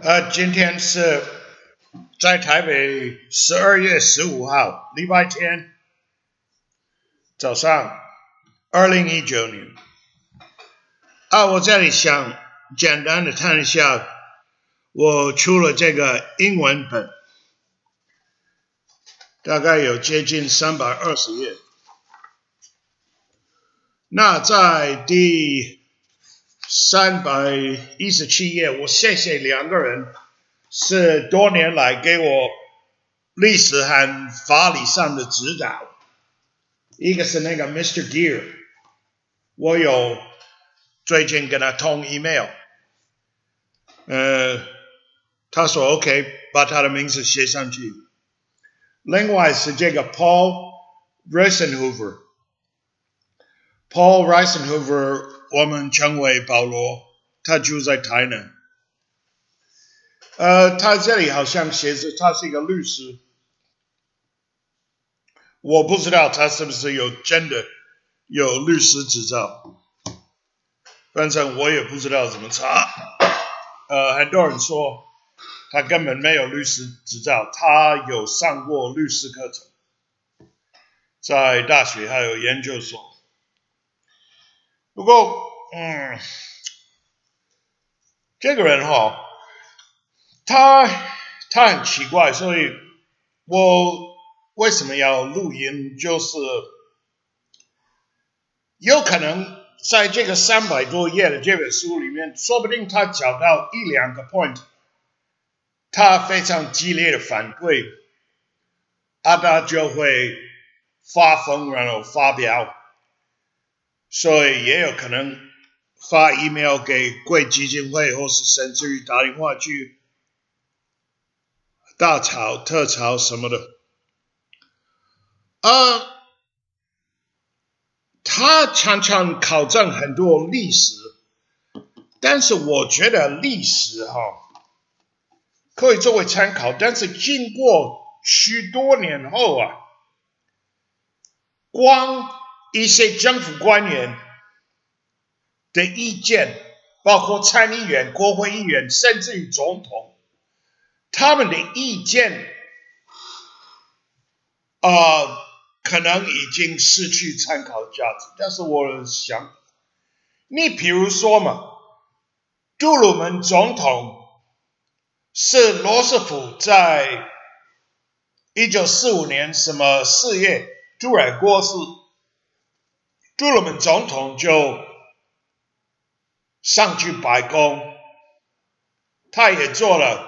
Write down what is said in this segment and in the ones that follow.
今天是在台北12月15号，礼拜天早上，2019年。我这里想简单的谈一下，我出了这个英文本，大概有接近320页。那在第317页，我谢谢两个人，是多年来给我历史和法理上的指导。一个是那个 Mr. Gear， 我有最近跟他通 email， 他说 OK， 把他的名字写上去。另外是这个 Paul Reisenhofer， 我们称为保罗，他住在台南。他这里好像写着他是一个律师，我不知道他是不是真的有律师执照，反正我也不知道怎么查。很多人说他根本没有律师执照，他有上过律师课程，在大学还有研究所。不过，这个人他很奇怪，所以我为什么要录音？就是有可能在这个300多页的这本书里面，说不定他找到一两个 point， 他非常激烈的反对，他就会发疯，然后发表，所以也有可能发 email 给贵基金会，或是甚至于打电话去大吵特吵什么的。他常常考证很多历史，但是我觉得历史可以作为参考，但是经过许多年后光一些政府官员的意见，包括参议员、国会议员，甚至于总统，他们的意见可能已经失去参考价值。但是我想，你比如说嘛，杜鲁门总统是罗斯福在1945年4月突然过世，杜鲁门总统就上去白宫，他也做了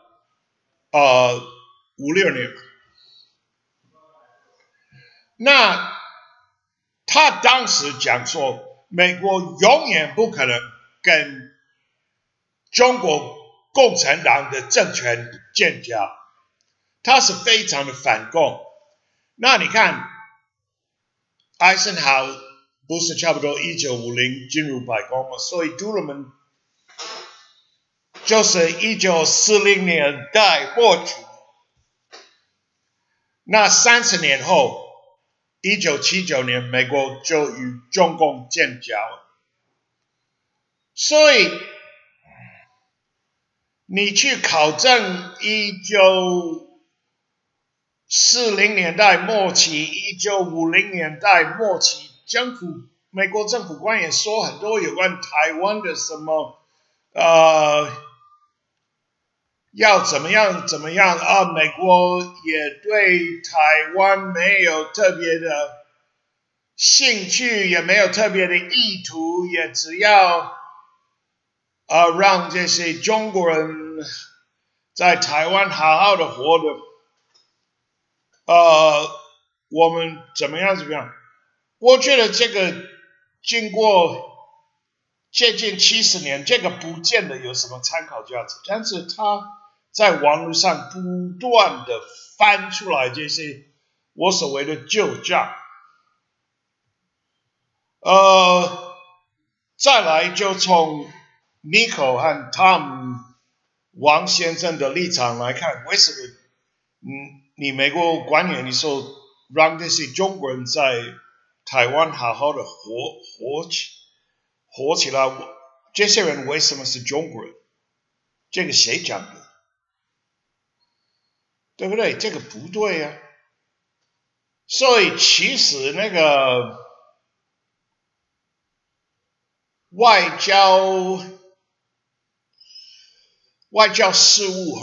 5-6年。那他当时讲说，美国永远不可能跟中国共产党的政权建交，他是非常的反共。那你看，艾森豪不是差不多1950进入白宫吗？所以杜鲁门就是1940年代末期，那30年后1979年美国就与中共建交了。所以你去考证1940年代末期、1950年代末期，美国政府官员说很多有关台湾的什么要怎么样美国也对台湾没有特别的兴趣，也没有特别的意图，也只要让这些中国人在台湾好好的活着。我们怎么样？我觉得这个经过接近70年，这个不见得有什么参考价值，但是他在网络上不断的翻出来这些我所谓的旧账。再来就从 Nico 和 Tom 王先生的立场来看，为什么你美国官员你说让这些中国人在台湾好好的活起来，这些人为什么是中国人？ 这个谁讲的？对不对？这个不对啊。所以其实那个外交事务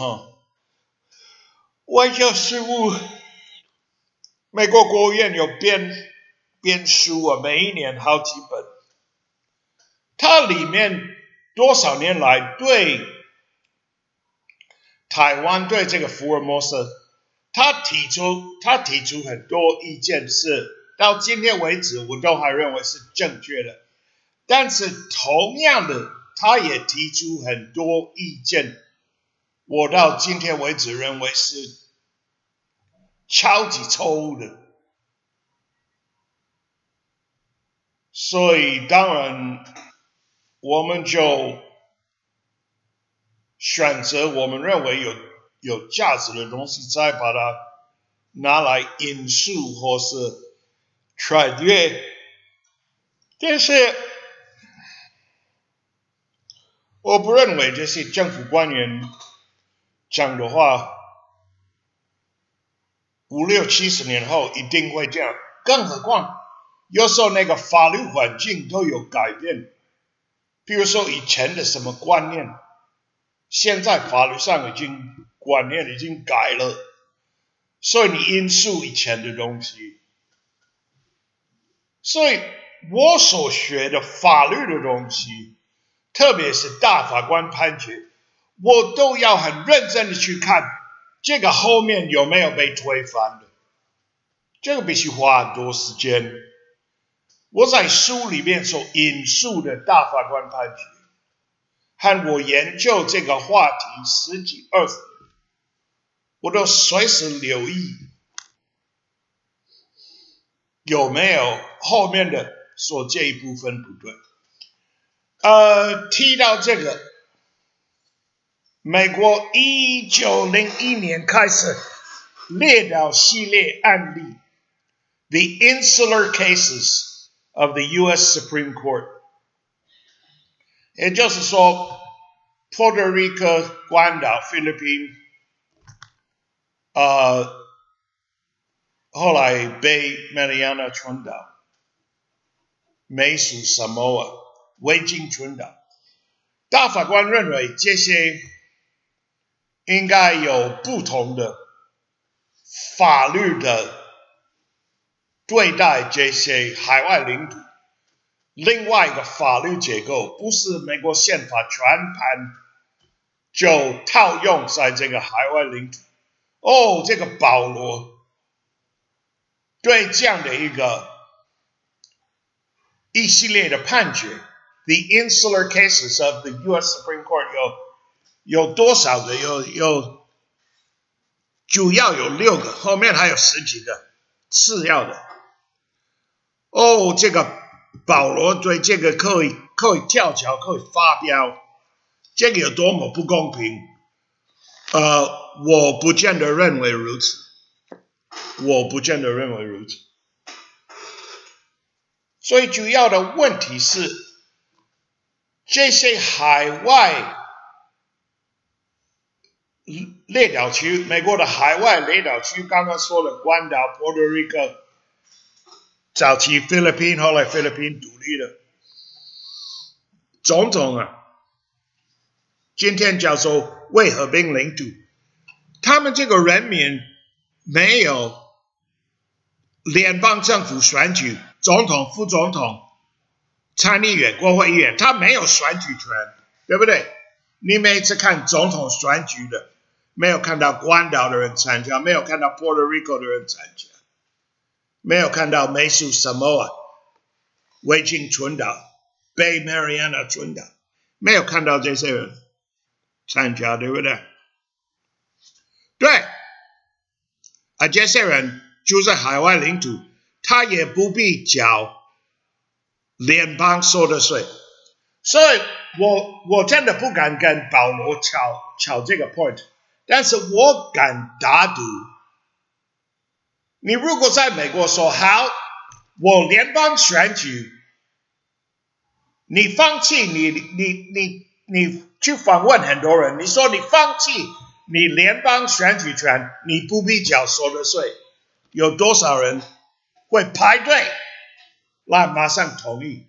外交事务，美国国务院有编书啊，每一年好几本，它里面多少年来对台湾对这个福尔摩沙，他提出很多意见，是到今天为止我都还认为是正确的，但是同样的，他也提出很多意见，我到今天为止认为是超级错误的。所以当然我们就选择我们认为有价值的东西，再把它拿来引述或是传阅。但是我不认为这些政府官员讲的话5、6、70年后一定会这样，更何况有时候那个法律环境都有改变，比如说以前的什么观念，现在法律上观念已经改了，所以你引述以前的东西，所以我所学的法律的东西，特别是大法官判决，我都要很认真的去看这个后面有没有被推翻的，这个必须花很多时间。我在书里面所引述的大法官判决，和我研究这个话题10几20年，我都随时留意有没有后面的说这一部分不对。提到这个，美国1901年开始列岛系列案例 ，The Insular Cases of the U.S. Supreme Court， 也就是说，Puerto Rico 关岛、菲律宾，后来北马里亚纳群岛、美属萨摩亚、维京群岛，大法官认为这些应该有不同的法律的对待这些海外领土，另外一个法律结构不是美国宪法全盘就套用在这个海外领土。这个保罗对这样的一系列的判决 ，The Insular Cases of the U.S. Supreme Court 有多少个？主要有6个，后面还有10几个次要的。这个保罗对这个可以跳脚，可以发飙，这个有多么不公平？我不见得认为如此。最主要的问题是，这些海外列岛区，美国的海外列岛区，刚刚说了关岛、Puerto Rico， 早期菲律宾，后来菲律宾独立了，总统今天叫做为和平领土，他们这个人民没有联邦政府选举总统、副总统、参议员、国会议员，他没有选举权，对不对？你每次看总统选举的，没有看到关岛的人参加，没有看到 Puerto Rico 的人参加，没有看到美属萨摩亚、维京群岛、北马里亚纳群岛，没有看到这些人参加，对不对？对，这些人住在海外领土，他也不必缴联邦收的税，所以我真的不敢跟保罗吵这个 point， 但是我敢打赌，你如果在美国说好，我联邦选举，你放弃你去访问很多人，你说你放弃你联邦选举权，你不必缴所得税，有多少人会排队来马上同意？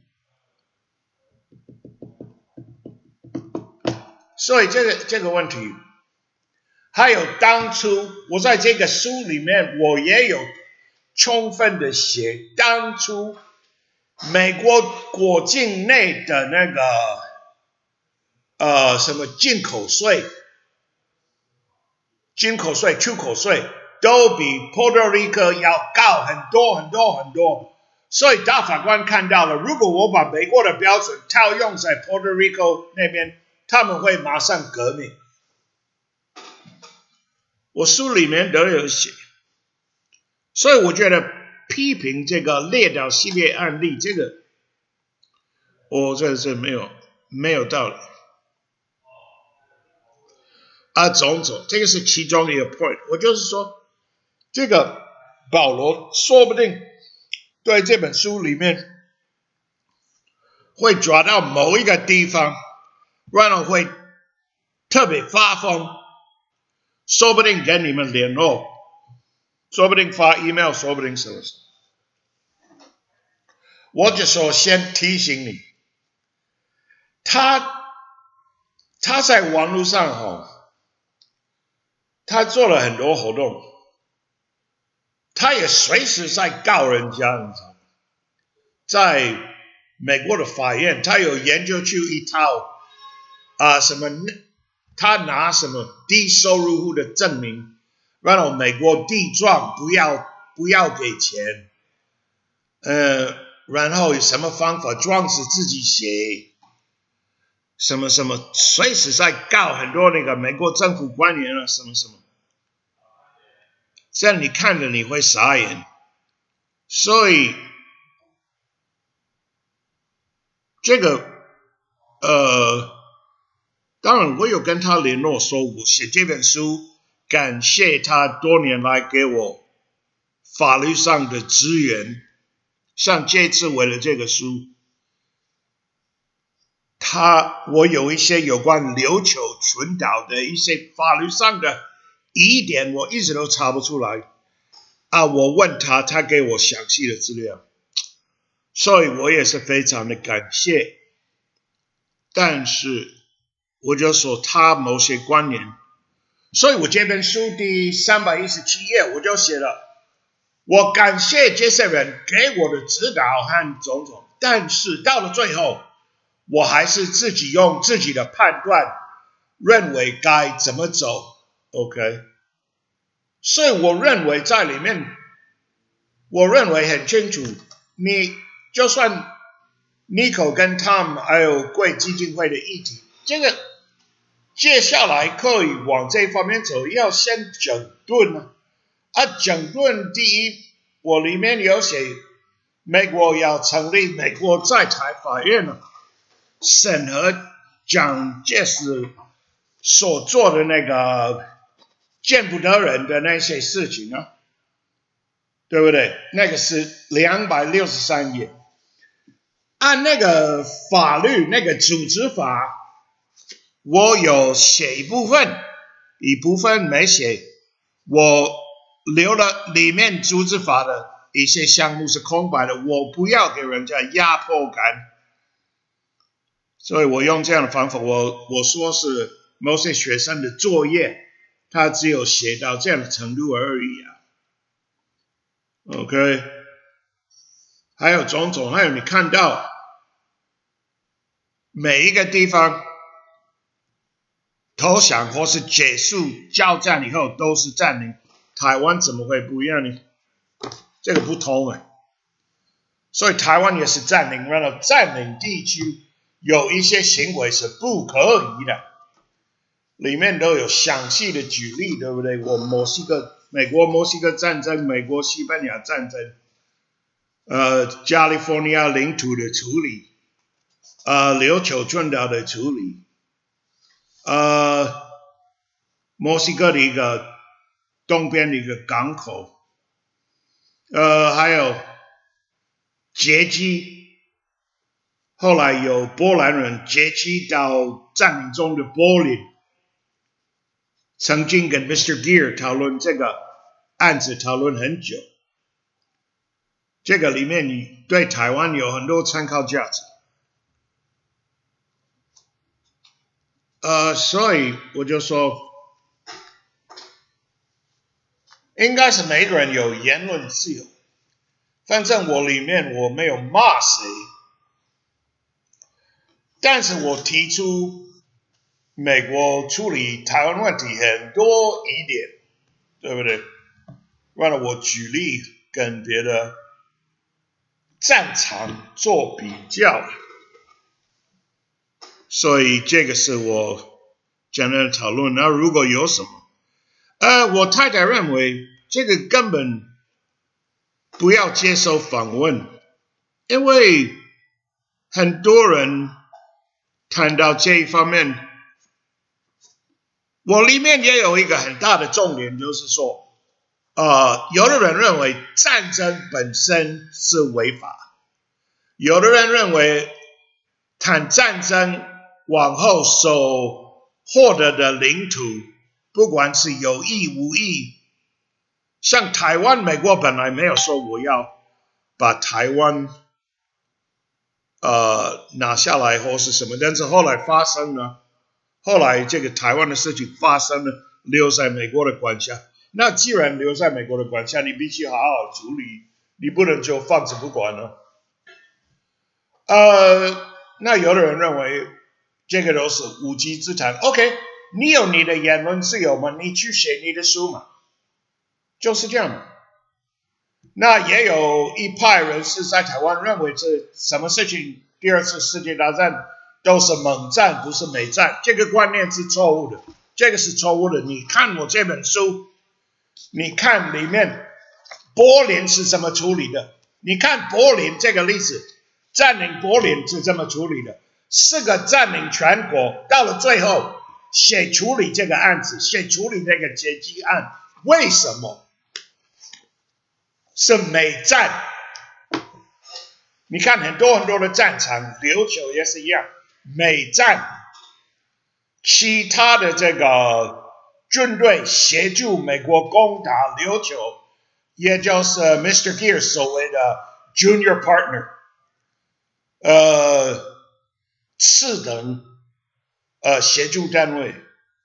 所以这个问题，还有当初我在这个书里面，我也有充分的写，当初美国国境内的那个什么进口税、出口税都比 Puerto Rico 要高很多很多很多。所以大法官看到了，如果我把美国的标准套用在 Puerto Rico 那边，他们会马上革命。我书里面都有写，所以我觉得批评这个列岛系列案例，这个我这是没有道理。种种，这个是其中一个 point。我就是说，这个保罗说不定对这本书里面会抓到某一个地方，然后会特别发疯，说不定跟你们联络，说不定发 email， 说不定什么。我就说先提醒你，他在网络上他做了很多活动，他也随时在告人家，你知道吗？在美国的法院，他有研究出一套什么，他拿什么低收入户的证明，然后美国地状不要给钱，然后什么方法状子自己写，什么什么，随时在告很多那个美国政府官员啊，什么什么，这样你看着你会傻眼。所以这个当然我有跟他联络，说我写这本书，感谢他多年来给我法律上的支援，像这次为了这个书，我有一些有关琉球群岛的一些法律上的疑点，我一直都查不出来我问他，他给我详细的资料，所以我也是非常的感谢。但是我就说他某些观念，所以我这本书第317页我就写了，我感谢这些人给我的指导和种种，但是到了最后，我还是自己用自己的判断认为该怎么走 ，OK？ 所以我认为在里面，我认为很清楚，你就算 Nico 跟 Tom 还有贵基金会的议题，这个接下来可以往这方面走，要先整顿整顿第一，我里面有写，美国要成立美国在台法院审核蒋介石所做的那个见不得人的那些事情对不对？那个是263页。按那个法律那个组织法，我有写一部分没写，我留了里面组织法的一些项目是空白的，我不要给人家压迫感，所以我用这样的方法，我说是某些学生的作业，他只有写到这样的程度而已OK， 还有种种，还有你看到每一个地方投降或是结束交战以后都是占领，台湾怎么会不一样呢？这个不同所以台湾也是占领，然后占领地区有一些行为是不可以的，里面都有详细的举例，对不对？美国墨西哥战争，美国西班牙战争，加利福尼亚领土的处理，琉球群岛的处理，墨西哥的一个东边的一个港口，还有劫机， 后来有波兰人劫机到占领中的柏林，曾经跟 Mr. Gear 讨论这个案子，讨论很久。这个里面你对台湾有很多参考价值。所以我就说，应该是每个人有言论自由。反正我里面我没有骂谁，但是我提出美国处理台湾问题很多疑点，对不对？完了，我举例跟别的战场做比较，所以这个是我简单的讨论。那如果有什么，我太太认为这个根本不要接受访问，因为很多人谈到这一方面，我里面也有一个很大的重点，就是说，有的人认为战争本身是违法，有的人认为谈战争往后所获得的领土，不管是有意无意，像台湾，美国本来没有说我要把台湾拿下来或是什么，但是后来发生了，后来这个台湾的事情发生了，留在美国的管辖。那既然留在美国的管辖，你必须好好处理，你不能就放着不管了。那有的人认为这个都是无稽之谈。OK， 你有你的言论自由嘛？你去写你的书嘛，就是这样嘛。那也有一派人士在台湾认为这什么事情，第二次世界大战都是冷战，不是美战，这个观念是错误的，这个是错误的。你看我这本书，你看里面柏林是怎么处理的？你看柏林这个例子，占领柏林是怎么处理的？4个占领全国，到了最后谁处理这个案子？谁处理这个劫机案？为什么？是美战。你看很多的战场，琉球也是一样，美战，其他的这个军队协助美国攻打琉球，也就是 Mr. Gear 所谓的 Junior Partner， 次等协助单位。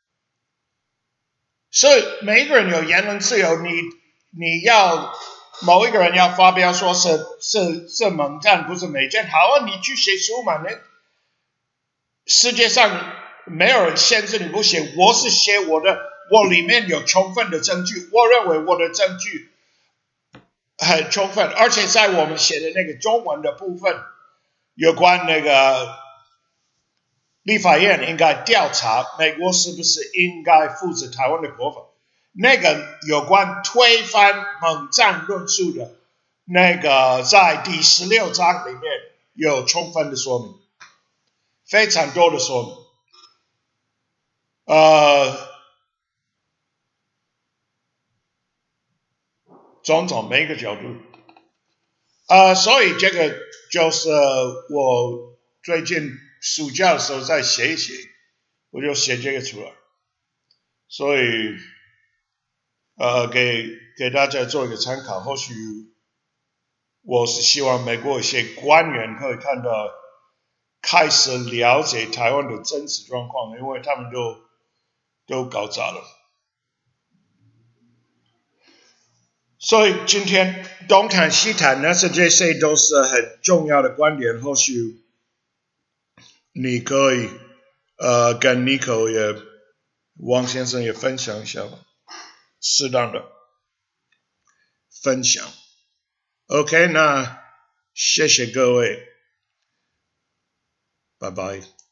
所以每一个人有言论自由，你要某一个人要发表说是冷战不是美战，好啊，你去写书嘛。世界上没有人限制你不写，我是写我的，我里面有充分的证据，我认为我的证据很充分，而且在我们写的那个中文的部分，有关那个立法院应该调查美国是不是应该负责台湾的国防，那个有关推翻冷战论述的那个在第16章里面有充分的说明，非常多的说明。种种每个角度。所以这个就是我最近暑假的时候再写一写，我就写这个出来。所以给大家做一个参考，或许我是希望美国一些官员可以看到，开始了解台湾的真实状况，因为他们都搞砸了。所以今天东谈西谈，但是这些都是很重要的观点，或许你可以跟 Nico 也王先生也分享一下吧，适当的分享。OK， 那谢谢各位，拜拜。